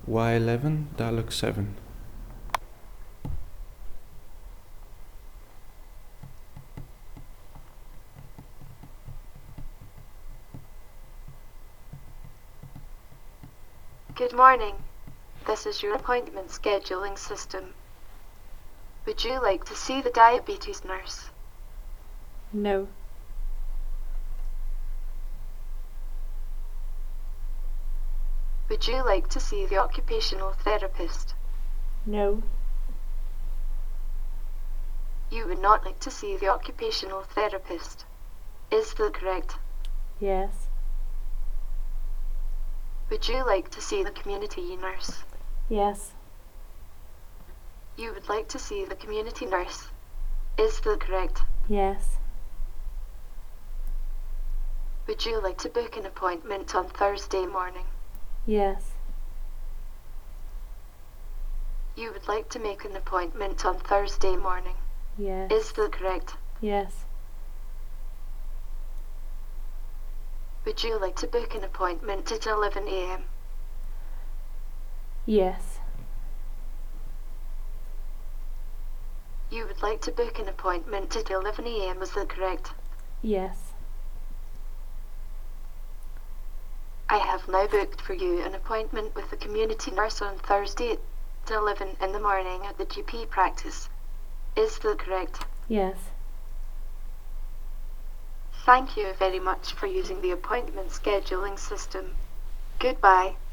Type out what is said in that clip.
Y11, dialog 7. Good morning. This is your appointment scheduling system. Would you like to see the diabetes nurse? No. Would you like to see the occupational therapist? No. You would not like to see the occupational therapist. Is that correct? Yes. Would you like to see the community nurse? Yes. You would like to see the community nurse. Is that correct? Yes. Would you like to book an appointment on Thursday morning? Yes. You would like to make an appointment on Thursday morning. Yes. Is that correct? Yes. Would you like to book an appointment at 11 a.m.? Yes. You would like to book an appointment at 11 a.m. Is that correct? Yes. I have now booked for you an appointment with the community nurse on Thursday at 11 in the morning at the GP practice. Is that correct? Yes. Thank you very much for using the appointment scheduling system. Goodbye.